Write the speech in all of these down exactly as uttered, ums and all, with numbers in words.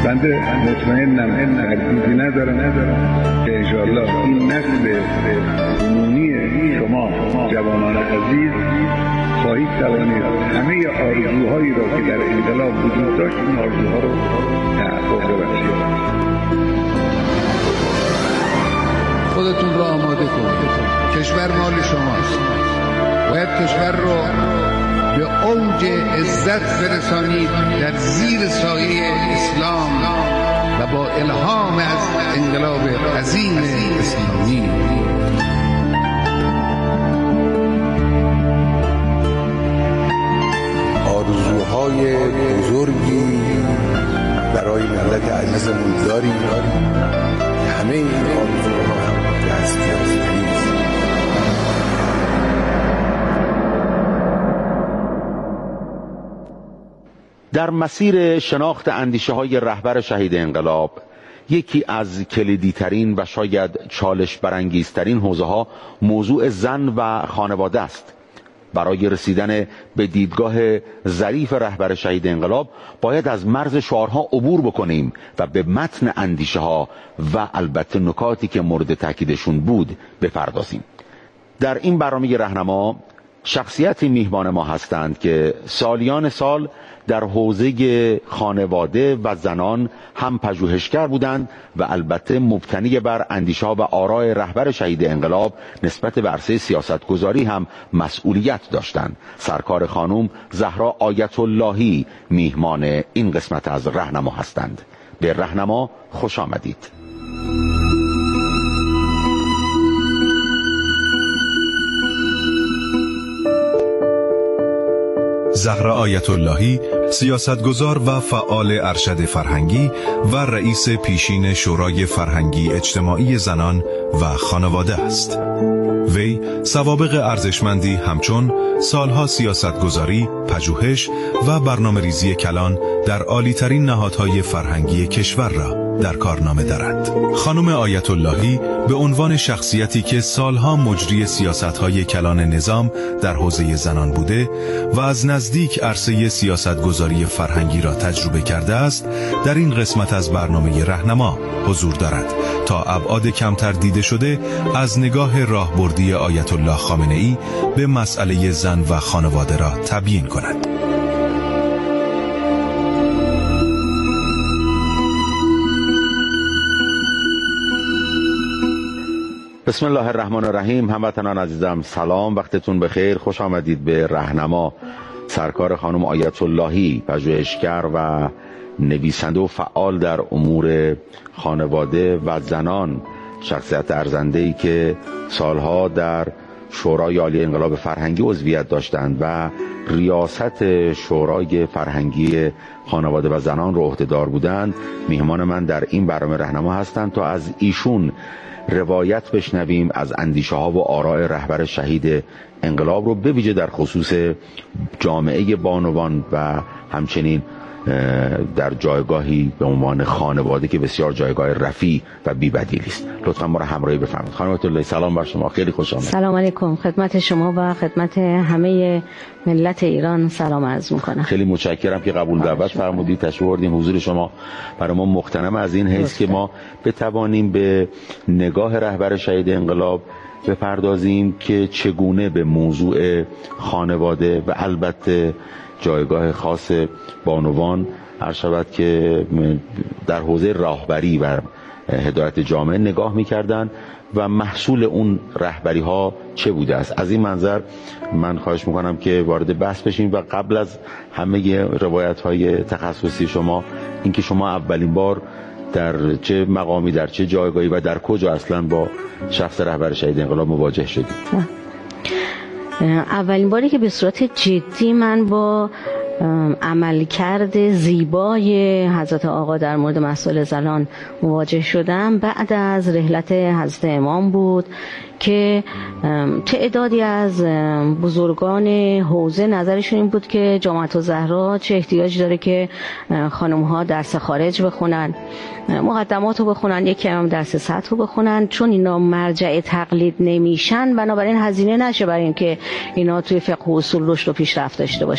بنده مطمئنم، تردیدی ندارم که انشاءالله این نسل کنونی شما جوانان عزیز خواهید توانید همه آرزوهایی را که در انقلاب وجود داشت این آرزوها رو تحقق ببخشید. خودتون را آماده کنید. کشور مال شماست. باید کشور رو به اوج عزت برسانید در زیر سایه اسلام و با الهام از انقلاب عظیم اسلامی. آرزوهای بزرگی برای ملت عزیزمون داریم که همه این آرزوها هم دستیابی در مسیر شناخت اندیشه های رهبر شهید انقلاب یکی از کلیدی ترین و شاید چالش برانگیزترین حوزه ها موضوع زن و خانواده است. برای رسیدن به دیدگاه ظریف رهبر شهید انقلاب باید از مرز شعارها عبور بکنیم و به متن اندیشه ها و البته نکاتی که مورد تاکیدشون بود بپردازیم. در این برنامه راهنما شخصیتی میهمان ما هستند که سالیان سال در حوزه خانواده و زنان هم پژوهشگر بودند و البته مبتنی بر اندیشه‌ها و آراء رهبر شهید انقلاب نسبت به عرصه سیاستگذاری هم مسئولیت داشتند. سرکار خانم زهرا آیت اللهی میهمان این قسمت از راهنما هستند. به راهنما خوش آمدید. زهرا آیت اللهی سیاستگزار و فعال ارشد فرهنگی و رئیس پیشین شورای فرهنگی اجتماعی زنان و خانواده است. وی سوابق ارزشمندی همچون سالها سیاستگزاری، پژوهش و برنامه‌ریزی کلان در عالی‌ترین نهادهای فرهنگی کشور را در کارنامه دارد. خانم آیت اللهی به عنوان شخصیتی که سالها مجری سیاست‌های کلان نظام در حوزه زنان بوده و از نزدیک عرصه سیاستگذاری فرهنگی را تجربه کرده است، در این قسمت از برنامه راهنما حضور دارد تا ابعاد کمتر دیده شده از نگاه راهبردی آیت الله خامنه‌ای به مسئله زن و خانواده را تبیین کند. بسم الله الرحمن الرحیم. هموطنان عزیزم سلام، وقتتون بخیر، خوش آمدید به راهنما. سرکار خانم آیت اللهی پژوهشگر و نویسنده و فعال در امور خانواده و زنان، شخصیت ارزنده‌ای که سالها در شورای عالی انقلاب فرهنگی عضویت داشتند و ریاست شورای فرهنگی خانواده و زنان رو عهده‌دار بودند، میهمان من در این برنامه راهنما هستند تا از ایشون روایت بشنویم از اندیشه ها و آراء رهبر شهید انقلاب رو، به ویژه در خصوص جامعه بانوان و همچنین در جایگاهی به عنوان خانواده که بسیار جایگاه رفیع و بی‌بدیلی است. لطفاً ما را همراهی بفرمایید. خانم آیت اللهی سلام بر شما، خیلی خوش آمدید. سلام علیکم، خدمت شما و خدمت همه ملت ایران سلام عرض می‌کنم. خیلی متشکرم که قبول دعوت فرمودید، تشریف آوردین. حضور شما برای ما مغتنم از این حیث که ما بتوانیم به نگاه رهبر شهید انقلاب بپردازیم که چگونه به موضوع خانواده و البته جایگاه خاص بانوان هر شود که در حوزه راهبری و هدایت جامعه نگاه می‌کردند و محصول اون رهبری ها چه بوده است. از این منظر من خواهش میکنم که وارد بحث بشیم و قبل از همه روایت های تخصصی شما، اینکه شما اولین بار در چه مقامی، در چه جایگاهی و در کجا اصلا با شخص رهبر شهید انقلاب مواجه شدید؟ اولین باری که به صورت جدی من با عملکرد زیبای حضرت آقا در مورد مسائل زنان مواجه شدم بعد از رحلت حضرت امام بود که تعدادی از بزرگان حوزه نظرشون این بود که جامعه الزهرا چه احتیاجی داره که خانم‌ها درس خارج بخونن، مقدمات رو بخونن، یکی هم درس سطح رو بخونن، چون اینا مرجع تقلید نمیشن بنابراین هزینه نشه برای اینکه اینا توی فقه و اصول رشد و پیشرفت داشته باشن.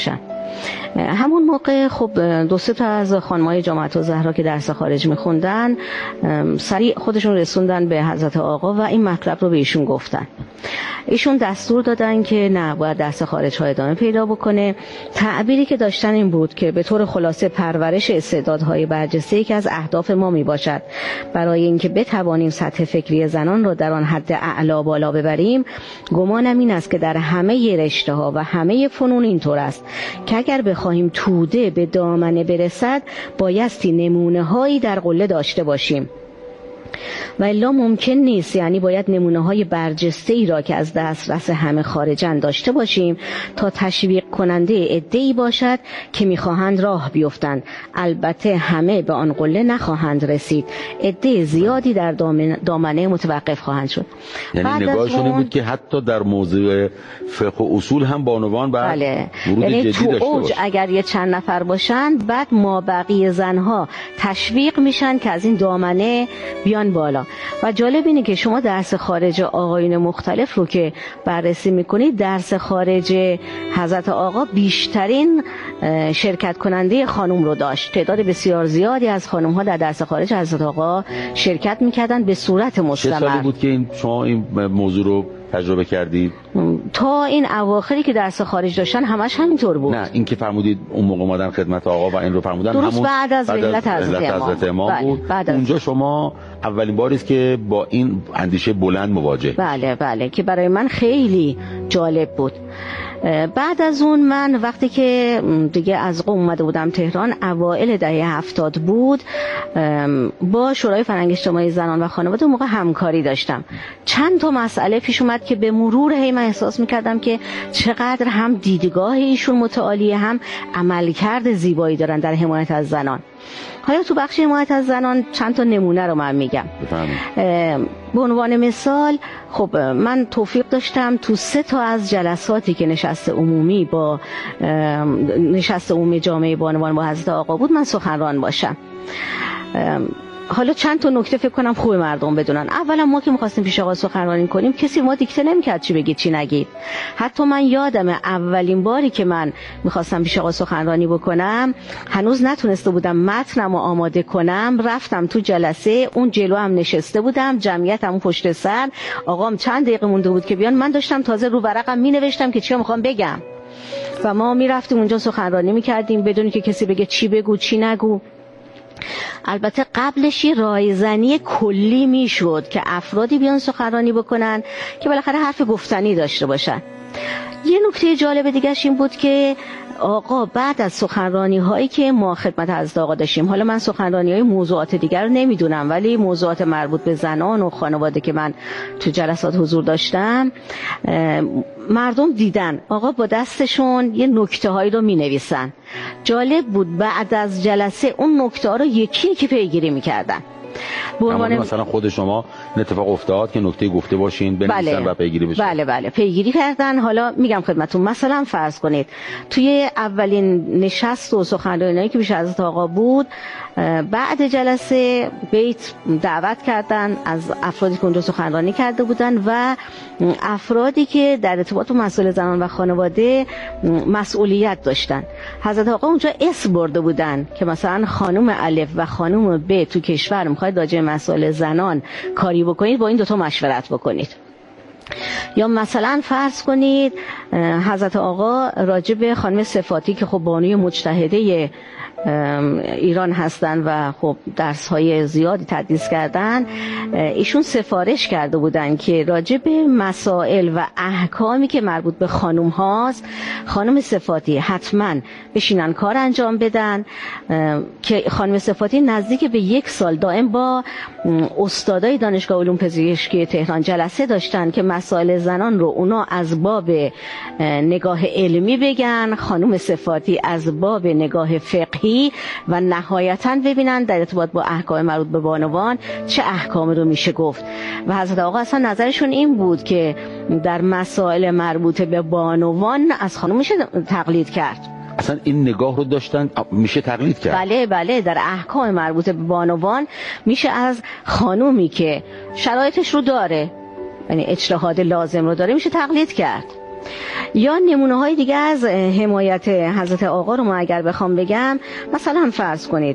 همون موقع خب دو سه تا از خانم‌های جامعه الزهرا که درس خارج می‌خوندن سریع خودشون رسوندن به حضرت آقا و این مطلب رو به ایشون گفتن. ایشون دستور دادن که نه، باید درس خارج ها ادامه پیدا بکنه. تعبیری که داشتن این بود که به طور خلاصه پرورش استعدادهای برجسته یکی از اهداف ما می باشد. برای اینکه بتوانیم سطح فکری زنان را در آن حد اعلا بالا ببریم، گمانم این است که در همه رشته ها و همه فنون اینطور است که اگر بخواهیم توده به دامنه برسد، بایستی نمونه هایی در قله داشته باشیم و الا ممکن نیست. یعنی باید نمونه های برجسته ای را که از دسترس همه خارجن داشته باشیم تا تشویق کننده عده‌ای باشد که میخواهند راه بیفتند. البته همه به آن قله نخواهند رسید، عده زیادی در دامنه متوقف خواهند شد. یعنی نگاهشون این بود که حتی در موضوع فقه و اصول هم بانوان باید بله. ورود یعنی جدی تو داشته اوج باشه. اگر یه چند نفر باشند، بعد ما بقیه زنها تشویق میشن که از این دامنه بیان بالا. و جالب اینه که شما درس خارج آقایون مختلف رو که بررسی میکنید، درس خارج حضرت آقا بیشترین شرکت کننده خانم رو داشت. تعداد بسیار زیادی از خانم ها در درس خارج حضرت آقا شرکت میکردن به صورت مستمر. چه سالی بود که این شما این موضوع رو تجربه کردید؟ تا این اواخری که درس خارج داشتن همش همینطور بود. نه، این که فرمودید اون موقع اومدن خدمت آقا و این رو فرمودن درست همون بعد از رحلت حضرت امام بله، بود. بعد از... اونجا شما اولین باری است که با این اندیشه بلند مواجه. بله بله، که برای من خیلی جالب بود. بعد از اون من وقتی که دیگه از قم اومده بودم تهران، اوائل دهه هفتاد بود، با شورای فرهنگ اجتماعی زنان و خانواده موقع همکاری داشتم. چند تا مسئله پیش اومد که به مرور هی من احساس میکردم که چقدر هم دیدگاه ایشون متعالیه، هم عملکرد زیبایی دارن در حمایت از زنان. حالا تو بخش حمایت از زنان چند تا نمونه رو من میگم. به عنوان مثال، خب من توفیق داشتم تو سه تا از جلساتی که نشست عمومی با نشست عمومی جامعه بانوان با حضرت آقا بود، من سخنران باشم. حالا چند تا نکته فکر کنم خوب مردم بدونن. اولا ما که می‌خواستیم پیش آقا سخنرانی کنیم، کسی ما دیکته نمی‌کرد چی بگید چی نگید. حتی من یادمه اولین باری که من می‌خواستم پیش آقا سخنرانی بکنم، هنوز نتونسته بودم متنمو آماده کنم، رفتم تو جلسه، اون جلو هم نشسته بودم، جمعیتم اون پشت سر، آقام چند دقیقه مونده بود که بیان، من داشتم تازه رو ورقم می‌نوشتم که چی می‌خوام بگم. و ما می‌رفتیم اونجا سخنرانی می‌کردیم بدون که کسی بگه چی بگو چی نگو. البته قبلش یه رایزنی کلی میشد که افرادی بیان سخنرانی بکنن که بالاخره حرف گفتنی داشته باشن. یه نکته جالب دیگه‌ش این بود که آقا بعد از سخنرانی هایی که ما خدمت حضرت آقا داشتیم، حالا من سخنرانی های موضوعات دیگر رو نمیدونم، ولی موضوعات مربوط به زنان و خانواده که من تو جلسات حضور داشتم، مردم دیدن آقا با دستشون یه نکته هایی رو می نویسن. جالب بود بعد از جلسه اون نکته ها رو یکی یکی پیگیری می کردن. بعنوان مثلا خود شما این اتفاق افتاد که نکته گفته باشین بنویسن بله. و پیگیری بشه؟ بله بله پیگیری کردن. حالا میگم خدمتتون، مثلا فرض کنید توی اولین نشست و سخنرانی که پیش حضرت آقا بود، بعد جلسه بیت دعوت کردن از افرادی که اونجا سخنرانی کرده بودن و افرادی که در ارتباط با مسائل زنان و خانواده مسئولیت داشتن. حضرت آقا اونجا اسم برده بودن که مثلا خانم الف و خانم ب تو کشور میخواید راجع به مسائل زنان کاری بکنید، با این دوتا مشورت بکنید. یا مثلا فرض کنید حضرت آقا راجع به خانم صفاتی که خب بانوی مجتهده ایران هستن و خب درس های زیادی تدریس کردن، ایشون سفارش کرده بودن که راجع به مسائل و احکامی که مربوط به خانم هاست، خانم صفاتی حتما بشینن کار انجام بدن. که خانم صفاتی نزدیک به یک سال دائم با استادای دانشگاه علوم پزشکی تهران جلسه داشتن که مسائل زنان رو اونا از باب نگاه علمی بگن، خانم صفاتی از باب نگاه فقهی، و نهایتاً ببینن در ارتباط با احکام مربوط به بانوان چه احکامی رو میشه گفت. و حضرت آقا اصلا نظرشون این بود که در مسائل مربوط به بانوان از خانم میشه تقلید کرد. اصلا این نگاه رو داشتن میشه تقلید کرد؟ بله بله، در احکام مربوط به بانوان میشه از خانومی که شرایطش رو داره، یعنی اجتهاد لازم رو داره، میشه تقلید کرد. یا نمونه های دیگه از حمایت حضرت آقا رو ما اگر بخوام بگم، مثلا فرض کنید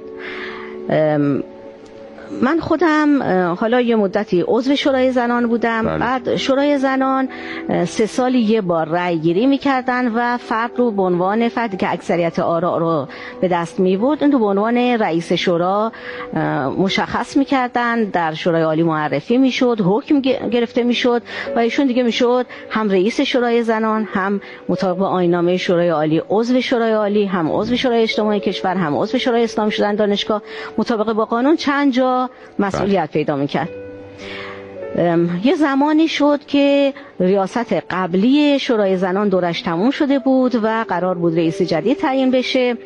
من خودم حالا یه مدتی عضو شورای زنان بودم. بله. بعد شورای زنان سه سالی یه بار رأی گیری میکردن و فرد رو به عنوان فردی که اکثریت آراء رو به دست میبرد اون رو به عنوان رئیس شورا مشخص میکردن، در شورای عالی معرفی میشد، حکم گرفته میشد و ایشون دیگه میشد هم رئیس شورای زنان، هم مطابق آیین‌نامه شورای عالی عضو شورای عالی، هم عضو شورای اجتماعی کشور، هم عضو شورای اسلامی شدن دانشگاه. مطابق با قانون چند جا مسئولیت پیدا میکرد. یه زمانی شد که ریاست قبلی شورای زنان دورش تموم شده بود و قرار بود رئیس جدید تعیین بشه.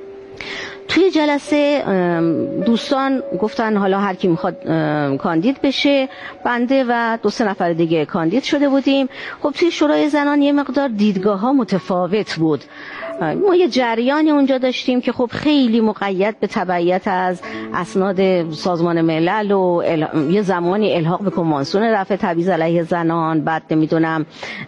توی جلسه دوستان گفتن حالا هر کی میخواد کاندید بشه. بنده و دو سه نفر دیگه کاندید شده بودیم. خب توی شورای زنان یه مقدار دیدگاه ها متفاوت بود. ما یه جریانی اونجا داشتیم که خب خیلی مقید به تبعیت از اسناد سازمان ملل و ال... یه زمانی الحاق به کنوانسیون رفع تبعیض علیه زنان، بعد نمیدونم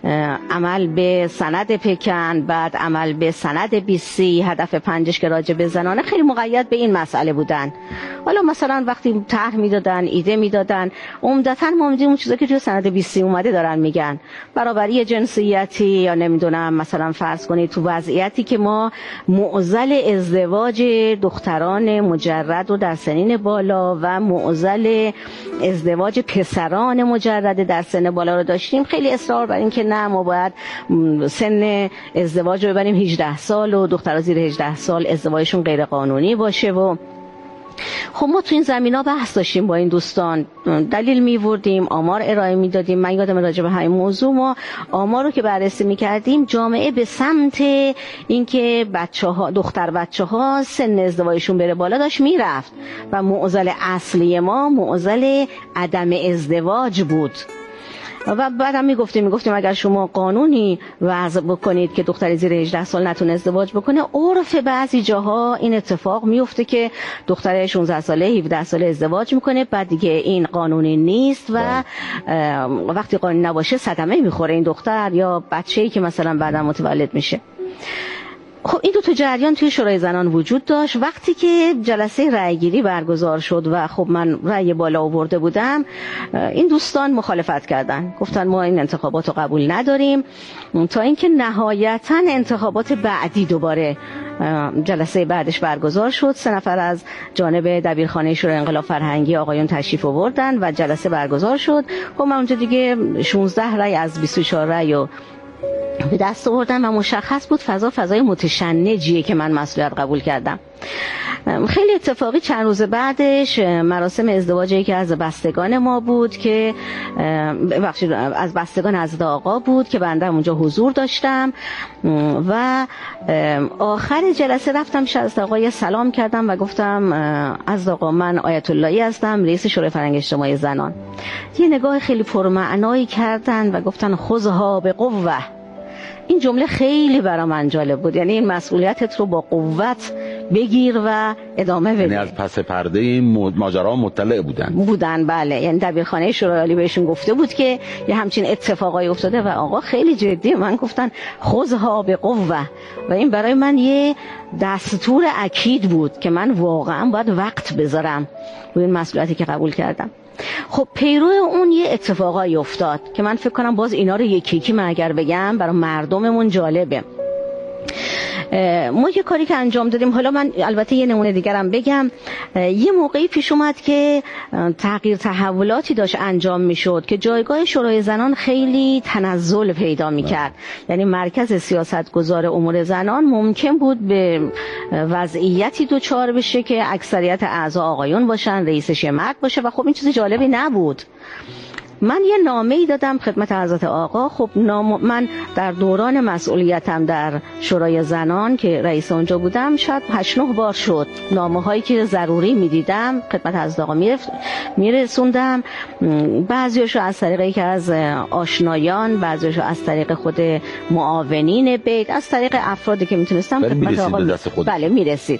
عمل به سند پکن، بعد عمل به سند بیسی، هدف پنجش که راجع به زنانه، خیلی مقید به این مسئله بودن. حالا مثلا وقتی طرح میدادن، ایده میدادن، عمدتاً ما میدیم اون چیزا که توی سند بیسی اومده دارن میگن، برابری جنسیتی یا نمیدونم مثلا فرض کنید تو وضعیتی که ما معضل ازدواج دختران مجرد و در سنین بالا و معضل ازدواج پسران مجرد در سن بالا رو داشتیم، خیلی اصرار بر این که نه ما باید سن ازدواج رو ببریم هجده سال و دخترها زیر هجده سال ازدواجشون غیر قانونی باشه. و خب ما تو این زمینا بحث داشتیم با این دوستان، دلیل میوردیم، آمار ارائه میدادیم. من یادم راجع به همین موضوع ما آمار رو که بررسی میکردیم، جامعه به سمت اینکه بچه‌ها، دختر بچه‌ها سن ازدواجشون بره بالا داشت میرفت و معضل اصلی ما معضل عدم ازدواج بود. و بعدم میگفتیم میگفتیم اگر شما قانونی وضع بکنید که دختری زیر هجده سال نتونه ازدواج بکنه، عرف بعضی جاها این اتفاق میفته که دختر شانزده ساله هفده ساله ازدواج میکنه، بعد دیگه این قانونی نیست و وقتی قانونی نباشه صدمه میخوره این دختر یا بچه‌ای که مثلا بعدا متولد میشه. خب این دو تا جریان توی شورای زنان وجود داشت. وقتی که جلسه رأیگیری برگزار شد و خب من رأی بالا آورده بودم، این دوستان مخالفت کردن، گفتن ما این انتخابات رو قبول نداریم، تا اینکه نهایتاً انتخابات بعدی دوباره جلسه بعدش برگزار شد. سه نفر از جانب دبیرخانه شورای انقلاب فرهنگی آقایون تشریف آوردن و جلسه برگزار شد. خب من اونجا دیگه شانزده رأی از بیست و چهار رأی رو به دست آوردم و مشخص بود فضا فضای متشنجیه که من مسئولیت قبول کردم. خیلی اتفاقی چند روز بعدش مراسم ازدواج یکی از بستگان ما بود که بخشید از بستگان حضرت آقا بود که بنده اونجا حضور داشتم و آخر جلسه رفتم پیش حضرت آقا یه سلام کردم و گفتم حضرت آقا من آیت اللهی هستم، رئیس شورای فرهنگی اجتماعی زنان. یه نگاه خیلی پرمعنایی کردن و گفتن خذها به قوه. این جمله خیلی برای من جالب بود، یعنی این مسئولیتت رو با قوت بگیر و ادامه بده. یعنی از پس پرده این ماجرا مطلع بودن بودن بله. یعنی دبیرخانه شورای عالی بهشون گفته بود که یه همچین اتفاقایی افتاده و آقا خیلی جدی من گفتن خذها به قوه و این برای من یه دستور اکید بود که من واقعا باید وقت بذارم روی این مسئولیتی که قبول کردم. خب پیرو اون یه اتفاقایی افتاد که من فکر کنم باز اینا رو یکی یکی من اگر بگم برای مردممون جالبه. ما یه کاری که انجام دادیم، حالا من البته یه نمونه دیگرم بگم، یه موقعی پیش اومد که تغییر تحولاتی داشت انجام میشد که جایگاه شورای زنان خیلی تنزل پیدا میکرد. یعنی مرکز سیاستگزار امور زنان ممکن بود به وضعیتی دوچار بشه که اکثریت اعضا آقایون باشن، رئیسش یه مرد باشه و خب این چیز جالبی نبود. من یه نامه‌ای دادم خدمت حضرت آقا. خب نام من در دوران مسئولیتم در شورای زنان که رئیس اونجا بودم شاید هشت نه بار شد نامه‌هایی که ضروری می‌دیدم خدمت حضرت آقا میرسوندم. بعضیاشو از طریق که از آشنایان، بعضیاشو از طریق خود معاونین بیت، از طریق افرادی که میتونستم خدمت آقا می... بله میرسید.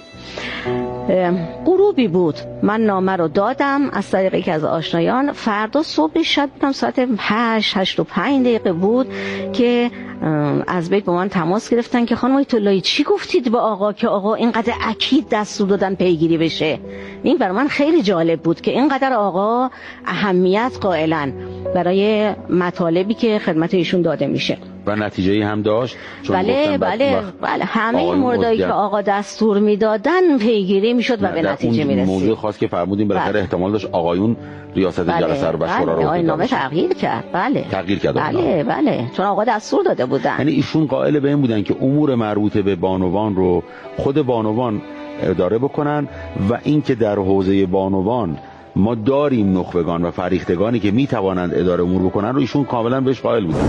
غروبی بود من نامه رو دادم از طریقی که از آشنایان. فردا صبح شب بودم ساعت هشت هشت و پنج دقیقه بود که از بیت با من تماس گرفتن که خانم آیت اللهی چی گفتید به آقا که آقا اینقدر اکید دستور دادن پیگیری بشه. این برای من خیلی جالب بود که اینقدر آقا اهمیت قائلن برای مطالبی که خدمت ایشون داده میشه و نتیجه‌ای هم داشت. بله بله بله همه این موردایی که آقا دستور میدادن پیگیری میشد و به نتیجه میرسید. موضوع خاص که فرمودین بالاخره احتمال داشت آقایون ریاست بله. جلسه رو و شورا رو بله. نامه تغییر کرد. بله تغییر کرد. بله بله چون آقا دستور داده بودن. یعنی ایشون قائل به این بودن که امور مربوطه به بانوان رو خود بانوان اداره بکنن و اینکه در حوزه بانوان ما داریم نخبگان و فریختگانی که میتوانند اداره امور بکنن رو ایشون کاملا بهش قائل بودن.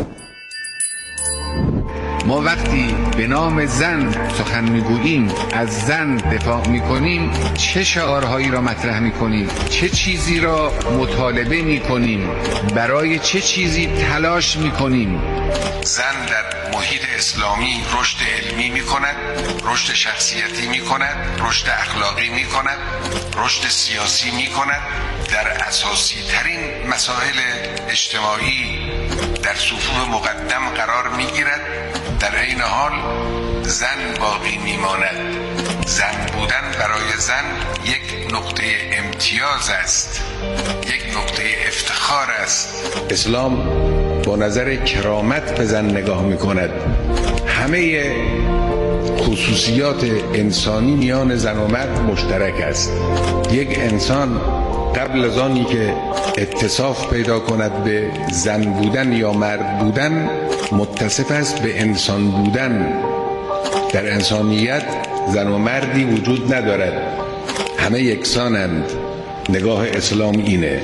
ما وقتی به نام زن سخن میگوییم، از زن دفاع میکنیم، چه شعارهایی را مطرح میکنیم، چه چیزی را مطالبه میکنیم، برای چه چیزی تلاش میکنیم. زن در محیط اسلامی رشد علمی می کند، رشد شخصیتی می کند، رشد اخلاقی می کند، رشد سیاسی می کند، در اساسی ترین مسائل اجتماعی در صفوف مقدم قرار می گیرد. در این حال زن باقی می ماند. زن بودن برای زن یک نقطه امتیاز است، یک نقطه افتخار است. اسلام با نظر کرامت به زن نگاه می کند. همه خصوصیات انسانی میان زن و مرد مشترک است. یک انسان قبل از آنی که اتصاف پیدا کند به زن بودن یا مرد بودن، متصف است به انسان بودن. در انسانیت زن و مردی وجود ندارد، همه یکسانند. نگاه اسلام اینه.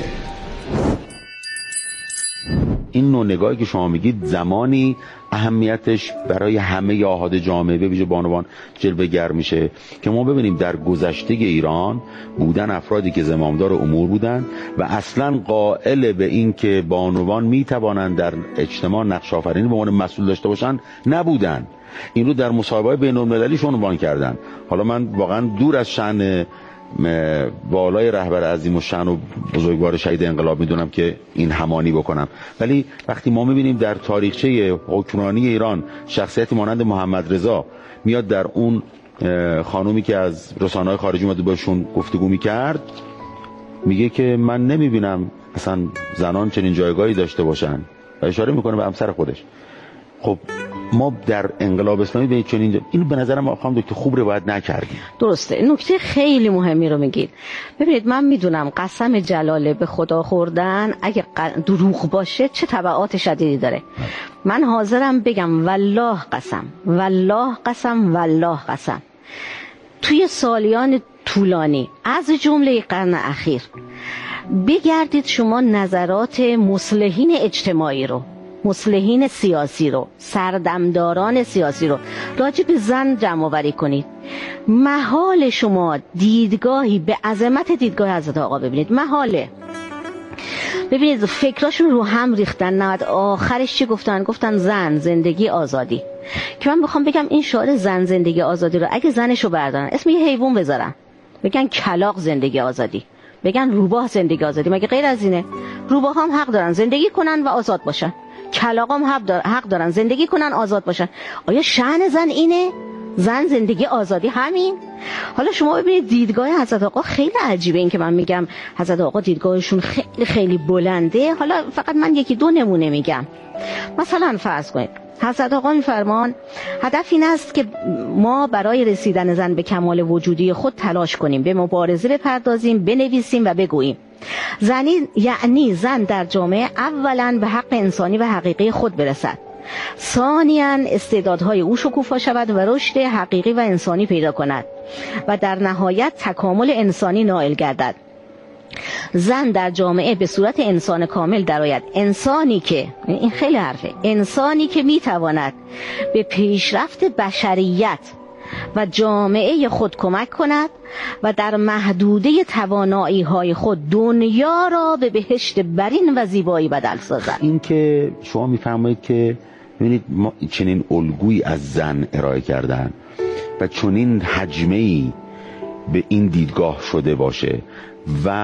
این نوع نگاهی که شما میگید زمانی اهمیتش برای همه آحاد جامعه به ویژه بانوان جلوه‌گر میشه که ما ببینیم در گذشته ایران بودن افرادی که زمامدار امور بودن و اصلا قائل به این که بانوان میتوانند در اجتماع نقش آفرینی به عنوان مسئول داشته باشن نبودن. این رو در مصاحبه‌های بین‌المللیشون عنوان کردن. حالا من واقعا دور از شأن بالای رهبر عظیم و شأن و بزرگوار شهید انقلاب میدونم که این همانی بکنم، ولی وقتی ما میبینیم در تاریخچه حکمرانی ایران شخصیتی مانند محمد رضا میاد در اون خانومی که از رسانه‌های خارجی اومده باشون گفتگو میکرد، میگه که من نمیبینم اصلا زنان چنین جایگاهی داشته باشن و اشاره میکنه به همسر خودش. خب ما در انقلاب اسلامی به چنین اینو به نظرم خانم دکتر خوب روایت نکردیم. درسته. نکته خیلی مهمی رو میگید. ببینید من میدونم قسم جلاله به خدا خوردن اگه دروغ باشه چه تبعات شدیدی داره. من حاضرم بگم والله قسم والله قسم والله قسم توی سالیان طولانی از جمله قرن اخیر بگردید شما نظرات مصلحین اجتماعی رو، مصلحین سیاسی رو، سردمداران سیاسی رو راجع به زن جمع آوری کنید، محال شما دیدگاهی به عظمت دیدگاه حضرت آقا ببینید. محاله. ببینید فکراشون رو هم ریختن. نه آخرش چی گفتن؟ گفتن زن، زندگی، آزادی. که من بخوام بگم این شعار زن، زندگی، آزادی رو اگه زنشو بردارن اسم یه حیوان بذارن، بگن کلاغ، زندگی، آزادی، بگن روباه، زندگی، آزادی، مگه غیر از اینه؟ روباه هم حق دارن زندگی کنن و آزاد باشن، کلاغام حق, دار... حق دارن زندگی کنن آزاد باشن. آیا شأن زن اینه؟ زن، زندگی، آزادی همین؟ حالا شما ببینید دیدگاه حضرت آقا خیلی عجیبه. این که من میگم حضرت آقا دیدگاهشون خیلی خیلی بلنده. حالا فقط من یکی دو نمونه میگم. مثلا فرض کنید حضرت آقا میفرمان هدف این است که ما برای رسیدن زن به کمال وجودی خود تلاش کنیم، به مبارزه بپردازیم، بنویسیم و بگوییم. زنی یعنی زن در جامعه اولا به حق انسانی و حقیقی خود برسد، ثانیاً استعدادهای او شکوفا شود و رشد حقیقی و انسانی پیدا کند و در نهایت تکامل انسانی نائل گردد. زن در جامعه به صورت انسان کامل درآید، انسانی که، این خیلی حرفه، انسانی که میتواند به پیشرفت بشریت و جامعه خود کمک کند و در محدوده توانایی های خود دنیا را به بهشت برین و زیبایی بدل سازد. این که شما میفرمایید که ببینید ما چنین الگویی از زن ارائه کردن و چنین حجمه‌ای به این دیدگاه شده باشه و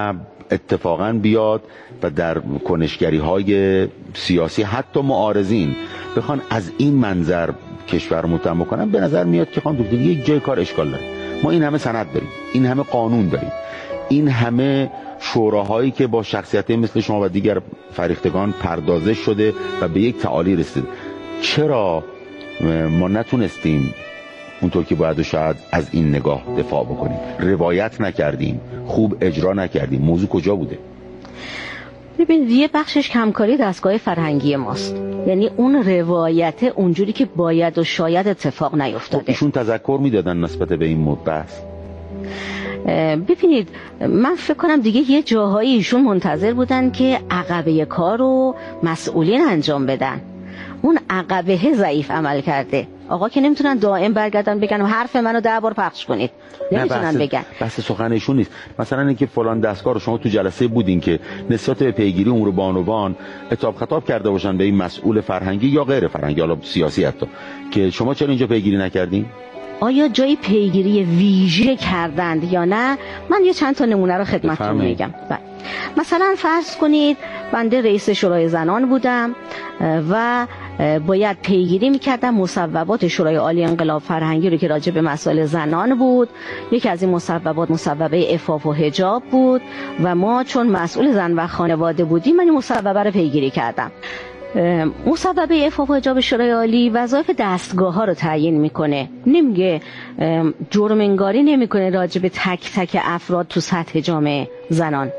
اتفاقا بیاد و در کنشگری های سیاسی حتی معارضین بخوان از این منظر کشور متهم بکنن، به نظر میاد که خانم دکتر یک جای کار اشکال داره. ما این همه سند داریم، این همه قانون داریم، این همه شوراهایی که با شخصیت مثل شما و دیگر فریختگان پردازش شده و به یک تعالی رسید. چرا ما نتونستیم اونطور که باید و شاید از این نگاه دفاع بکنیم؟ روایت نکردیم، خوب اجرا نکردیم. موضوع کجا بوده؟ ببینید یه بخشش کمکاری دستگاه فرهنگی ماست، یعنی اون روایت اونجوری که باید و شاید اتفاق نیفتاده. خب ایشون تذکر میدادن نسبت به این مبحث؟ ببینید من فکر کنم دیگه یه جاهایی ایشون منتظر بودن که عقبه کار رو مسئولین انجام بدن. اون عقبه ضعیف عمل کرده. آقا که نمیتونن دائم برگردن بگن حرف منو ده بار پخش کنید، نمیتونن بگن. بحث سخن ایشون نیست. مثلا اینکه فلان دستگاه رو شما تو جلسه بودین که نسبت به پیگیری امور بانوان خطاب خطاب کرده باشن به این مسئول فرهنگی یا غیر فرهنگی، حالا سیاسی حتی، که شما چرا اینجا پیگیری نکردین؟ آیا جای پیگیری ویژه کردند یا نه؟ من یه چند تا نمونه رو خدمتتون میگم. مثلا فرض کنید بنده رئیس شورای زنان بودم و باید پیگیری میکردم مصوبات شورای عالی انقلاب فرهنگی رو که راجع به مسائل زنان بود. یکی از این مصوبات مصوبه عفاف و حجاب بود و ما چون مسئول زن و خانواده بودیم من این مصوبه رو پیگیری کردم. مصوبه عفاف و حجاب شورای عالی وظایف دستگاه ها رو تعیین میکنه، نمیگه جرم انگاری نمیکنه راجع به تک تک افراد تو سطح جامعه زنان.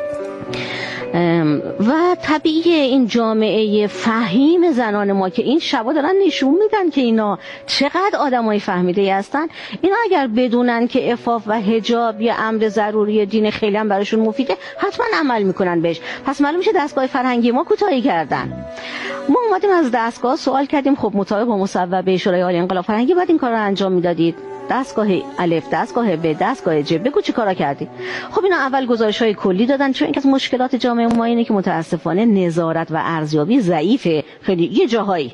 و طبیعیه این جامعه فهیم زنان ما که این شبا دارن نشون میدن که اینا چقدر آدمای فهمیده هستن، اینا اگر بدونن که عفاف و حجاب یه امر ضروری دین خیلی هم براشون مفیده حتما عمل میکنن بهش. پس معلوم میشه دستگاه فرهنگی ما کوتاهی کردن. ما اومدیم از دستگاه سوال کردیم خب مطابق با مصوبه شورای عالی انقلاب فرهنگی باید این کار رو انجام میدادید. دستگاه الف، دستگاه ب، دستگاه ج، بگو چی کارا کردی؟ خب اینا اول گزارش‌های کلی دادن، چون اینکه از مشکلات جامعه ما اینه که متاسفانه نظارت و ارزیابی ضعیفه خیلی یه جاهایی.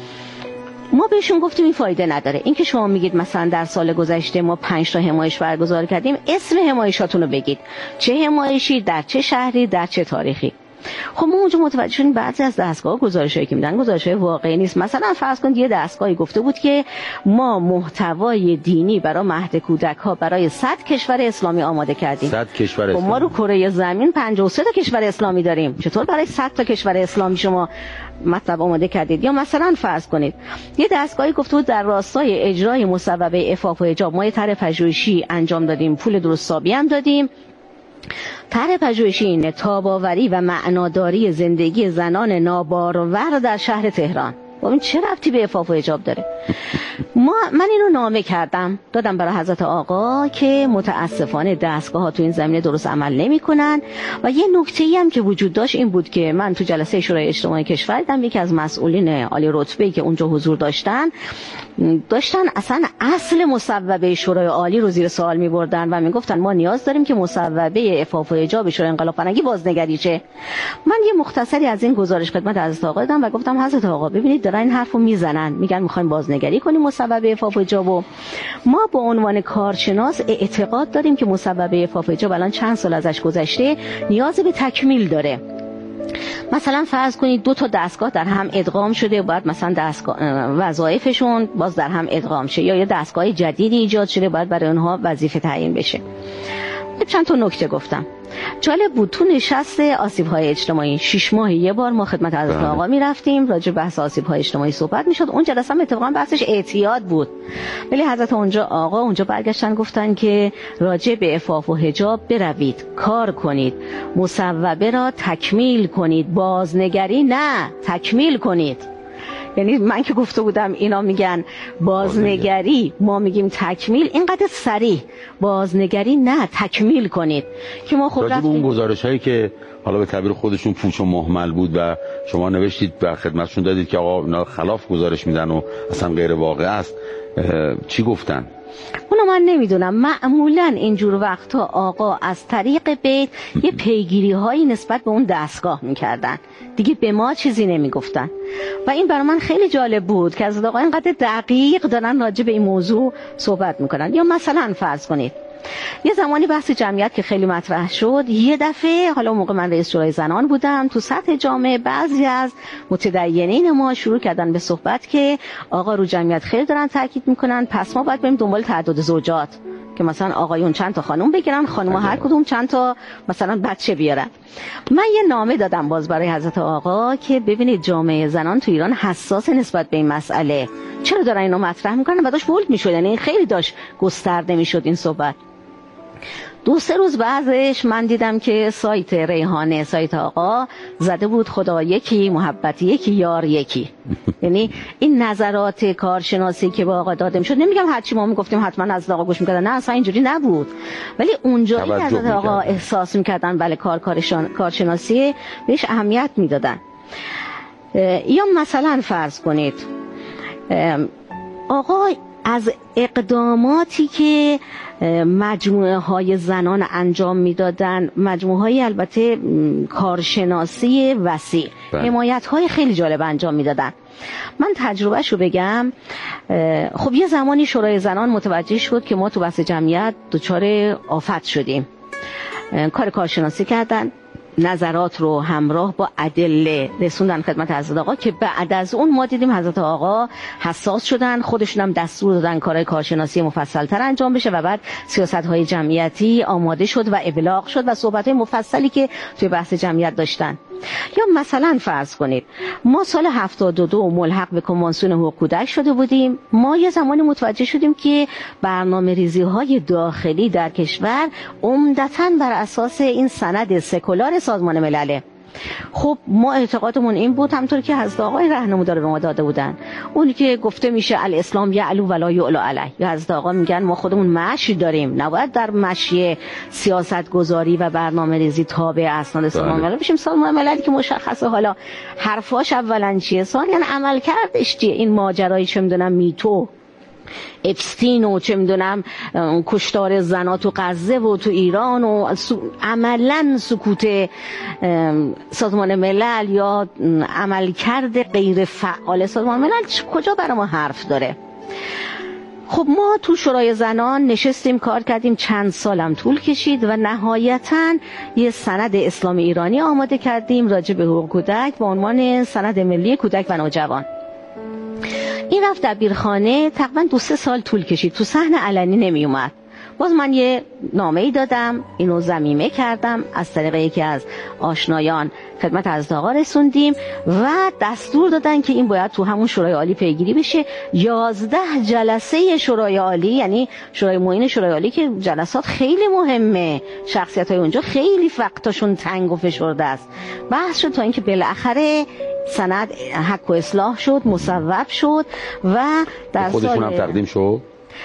ما بهشون گفتیم این فایده نداره. این که شما میگید مثلا در سال گذشته ما پنج تا حمایش برگزار کردیم، اسم حمایشاتون رو بگید، چه حمایشی، در چه شهری، در چه تاریخی. خب ما اونجا متوجه شدیم بعضی از دستگاه گزارشایی که میدن گزارشای واقعی نیست. مثلا فرض کنید یه دستگاهی گفته بود که ما محتوای دینی برای مهد کودک ها برای صد کشور اسلامی آماده کردیم. صد کشور اسلامی. ما رو کره زمین پنجاه و سه تا کشور اسلامی داریم، چطور برای صد تا کشور اسلامی شما مطلب آماده کردید؟ یا مثلا فرض کنید یه دستگاهی گفته بود در راستای اجرای مصوبه عفاف و حجاب ما یه طرح پژوهشی انجام دادیم، پول درستابی هم دادیم. طرح پژوهشی اینه تاب‌آوری و معناداری زندگی زنان نابارور در شهر تهران. ببین چه ربطی به عفاف و حجاب داره؟ ما من اینو نامه کردم دادم برای حضرت آقا که متاسفانه دستگاه ها تو این زمینه درست عمل نمی‌کنن. و یه نکته‌ای هم که وجود داشت این بود که من تو جلسه شورای اجتماعی کشور دیدم یکی از مسئولین عالی رتبه‌ای که اونجا حضور داشتن داشتن اصلا اصل مصوبه شورای عالی رو زیر سوال می‌بردن و میگفتن ما نیاز داریم که مصوبه عفاف و حجاب شورای انقلاب فرهنگی بازنگری شه. من یه مختصری از این گزارش خدمت حضرت آقا دادم و گفتم حضرت آقا ببینید دارن این حرفو میزنن، میگن می‌خوایم بازنگری کنیم مصوبه عفاف و حجاب. ما به عنوان کارشناس اعتقاد داریم که مصوبه عفاف و حجاب الان چند سال ازش گذشته نیاز به تکمیل داره. مثلا فرض کنید دو تا دستگاه در هم ادغام شده، باید مثلا دستگاه وظایفشون باز در هم ادغام شه، یا یه دستگاه جدیدی ایجاد شده باید برای اونها وظیفه تعیین بشه. چند تا نکته گفتم. جالب بود تو نشست آسیب‌های اجتماعی شش ماه یه بار ما خدمت حضرت آقا می‌رفتیم راجع به بحث آسیب‌های اجتماعی صحبت می‌شد. اون جلسه هم اتفاقا بحثش اعتیاد بود. ولی حضرت اونجا آقا اونجا برگشتن گفتن که راجع به عفاف و حجاب بروید کار کنید، مصوبه را تکمیل کنید، بازنگری نه تکمیل کنید. یعنی من که گفته بودم اینا میگن بازنگری، ما میگیم تکمیل، اینقدر صریح بازنگری نه تکمیل کنید که ما خود رفتیم. اون گزارش هایی که حالا به تعبیر خودشون پوچ و مهمل بود و شما نوشتید و خدمتشون دادید که آقا اینا خلاف گزارش میدن و اصلا غیر واقع است، چی گفتن؟ اونو من نمیدونم. معمولا اینجور وقتا آقا از طریق بیت یه پیگیری هایی نسبت به اون دستگاه میکردن، دیگه به ما چیزی نمیگفتن. و این برای من خیلی جالب بود که از آقا اینقدر دقیق دارن راجع به این موضوع صحبت میکنن. یا مثلا فرض کنید یه زمانی بحث جمعیت که خیلی مطرح شد، یه دفعه، حالا موقع من رئیس شورای زنان بودم، تو سطح جامعه بعضی از متدینین ما شروع کردن به صحبت که آقا رو جمعیت خیلی دارن تاکید میکنن، پس ما باید بریم دنبال تعدد زوجات، که مثلا آقایون چند تا خانم بگیرن، خانم‌ها هر کدوم چند تا مثلا بچه بیارن. من یه نامه دادم باز برای حضرت آقا که ببینید جامعه زنان تو ایران حساس نسبت به این مسئله، چرا دارن اینو مطرح میکنن؟ و داشت ولد میشد، یعنی خیلی داشت گسترده میشد این صحبت. دو سه روز بعدش من دیدم که سایت ریحانه، سایت آقا زده بود خدا یکی، محبت یکی، یار یکی. یعنی این نظرات کارشناسی که با آقا داده میشد، نمیگم هرچی ما میگفتیم حتما از آقا گوش میکردن، نه اصلا اینجوری نبود، ولی اونجایی که از آقا احساس میکردن بله کار کارشناسی بهش اهمیت میدادن. یا مثلا فرض کنید آقا از اقداماتی که مجموعه های زنان انجام میدادن، مجموعه های البته کارشناسی وسیع، حمایت های خیلی جالب انجام میدادن. من تجربهش رو بگم، خب یه زمانی شورای زنان متوجه شد که ما تو بحث جمعیت دچار آفت شدیم، کار کارشناسی کردن، نظرات رو همراه با ادله رسوندن خدمت حضرت آقا، که بعد از اون ما دیدیم حضرت آقا حساس شدن، خودشون هم دستور دادن کارهای کارشناسی مفصل‌تر انجام بشه و بعد سیاست‌های جمعیتی آماده شد و ابلاغ شد و صحبت‌های مفصلی که توی بحث جمعیت داشتن. یا مثلا فرض کنید ما سال هفتاد و دو ملحق به کنوانسیون حقوق کودک شده بودیم، ما یه زمانی متوجه شدیم که برنامه ریزی های داخلی در کشور عمدتاً بر اساس این سند سکولار سازمان ملله. خب ما اعتقادمون این بود، همونطور که حضرت آقا این راهنمایی رو به ما داده بودن، اونی که گفته میشه الاسلام یعلو ولا یعلو علیه، یا حضرت آقا میگن ما خودمون مشی داریم، نباید در مشی سیاست گذاری و برنامه ریزی تابع اسناد سازمان ملل بشیم. سازمان ملل که مشخصه حالا حرفاش اولا چیه، ثانیا عمل کردش چیه، این ماجرایی چه میدونم میتو اپستین و چه میدونم کشتار زنات تو غزه و تو ایران و عملا سکوت سازمان ملل یا عملکرد غیر فعال سازمان ملل کجا برای ما حرف داره. خب ما تو شورای زنان نشستیم، کار کردیم، چند سالم طول کشید و نهایتاً یه سند اسلامی ایرانی آماده کردیم راجع به حقوق کودک با عنوان سند ملی کودک و نوجوان. این رفت دبیرخانه، تقریبا دو سه سال طول کشید، تو صحن علنی نمی اومد. باز من یه نامه‌ای دادم، اینو ضمیمه کردم، از طریق یکی از آشنایان خدمت حضرت آقا رسوندیم و دستور دادن که این باید تو همون شورای عالی پیگیری بشه. یازده جلسه شورای عالی، یعنی شورای معین شورای عالی که جلسات خیلی مهمه، شخصیت‌های اونجا خیلی وقتاشون تنگ و فشرده است، بحث شد تا اینکه بالاخره سند حق و اصلاح شد، مصوب شد و در خودشون هم تقدیم شد.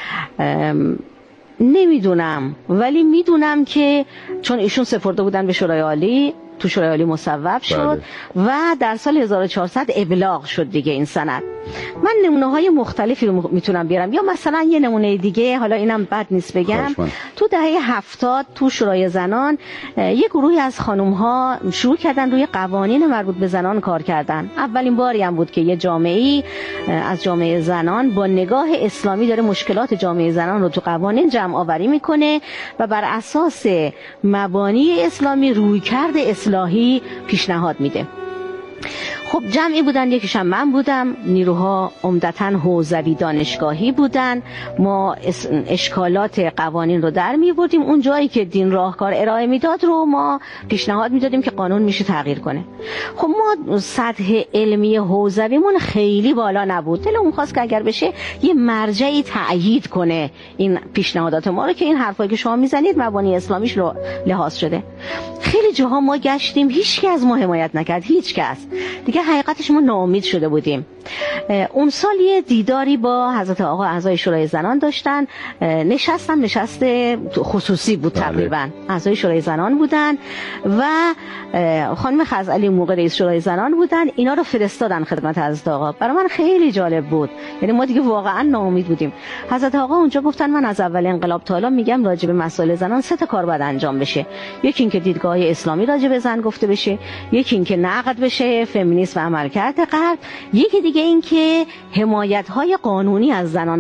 نمیدونم، ولی میدونم که چون ایشون سپرده بودن به شورای عالی، تو شورای عالی مصوب شد بله. و در سال هزار و چهارصد ابلاغ شد دیگه این سند. من نمونه های مختلفی رو میتونم بیارم، یا مثلا یه نمونه دیگه، حالا اینم بد نیست بگم، تو دهه هفتاد تو شورای زنان یه گروهی از خانم ها شروع کردن روی قوانین مربوط به زنان کار کردن. اولین باری هم بود که یه جامعه‌ای از جامعه زنان با نگاه اسلامی داره مشکلات جامعه زنان رو تو قوانین جمع آوری میکنه و بر اساس مبانی اسلامی رویکرد اصلاحی پیشنهاد میده. خب جمعی بودن، یکیشم من بودم، نیروها عمدتاً حوزوی دانشگاهی بودن، ما اشکالات قوانین رو در می بردیم، اون جایی که دین راهکار ارائه میداد رو ما پیشنهاد میدادیم که قانون میشه تغییر کنه. خب ما سطح علمی حوزویمون خیلی بالا نبود، دلمون خواست که اگر بشه یه مرجعی تأیید کنه این پیشنهادات ما رو که این حرفایی که شما میزنید مبانی اسلامیش رو لحاظ شده. خیلی جاها ما گشتیم، هیچ کس از ما حمایت نکرد، هیچ کس. دیگه حقیقتش ما ناامید شده بودیم. اون سال یه دیداری با حضرت آقا اعضای شورای زنان داشتن، نشستن، نشست خصوصی بود تقریبا، اعضای شورای زنان بودن و خانم خزعلی موقع رئیس شورای زنان بودن، اینا رو فرستادن خدمت حضرت آقا. برای من خیلی جالب بود، یعنی ما دیگه واقعا ناامید بودیم. حضرت آقا اونجا گفتن من از اول انقلاب تا حالا میگم راجع به مسائل زنان سه تا کار باید انجام بشه، یکی اینکه دیدگاه اسلامی راجع به زن گفته بشه، یکی اینکه نقد بشه فمینیسم و عملکرد غرب، یکی دیگه این که حمایت‌های قانونی از زنان